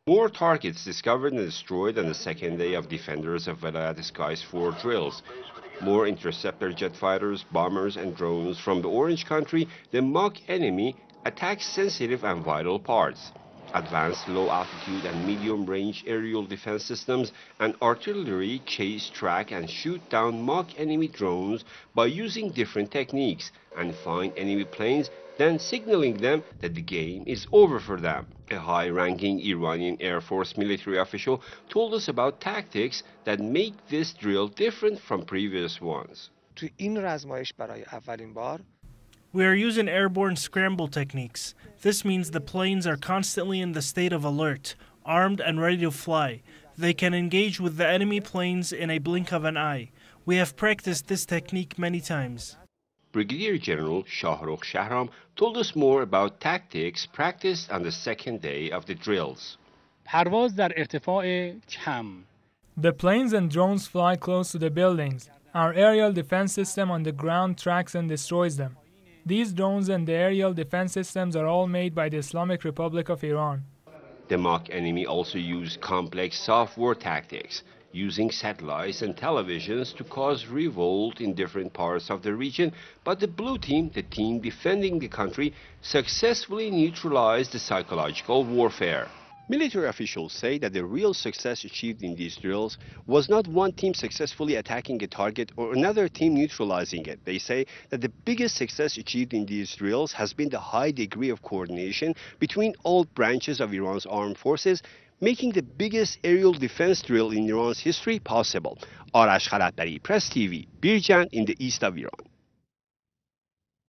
More targets discovered and destroyed on the second day of Defenders of Velayat Skies 4 drills. More interceptor jet fighters, bombers, and drones from the Orange Country, the mock enemy attacked sensitive and vital parts. Advanced low-altitude and medium-range aerial defense systems and artillery chase, track, and shoot down mock enemy drones by using different techniques and find enemy planes, then signaling them that the game is over for them. A high-ranking Iranian Air Force military official told us about tactics that make this drill different from previous ones. تو این رزمایش برای اولین بار We are using airborne scramble techniques. This means the planes are constantly in the state of alert, armed and ready to fly. They can engage with the enemy planes in a blink of an eye. We have practiced this technique many times. Brigadier General Shahrukh Shahram told us more about tactics practiced on the second day of the drills. پرواز در ارتفاع کم. The planes and drones fly close to the buildings. Our aerial defense system on the ground tracks and destroys them. These drones and the aerial defense systems are all made by the Islamic Republic of Iran. The mock enemy also used complex software tactics, using satellites and televisions to cause revolt in different parts of the region, but the blue team, the team defending the country, successfully neutralized the psychological warfare. Military officials say that the real success achieved in these drills was not one team successfully attacking a target or another team neutralizing it. They say that the biggest success achieved in these drills has been the high degree of coordination between all branches of Iran's armed forces, making the biggest aerial defense drill in Iran's history possible. Arash Khalatbari, Press TV, Birjan in the east of Iran.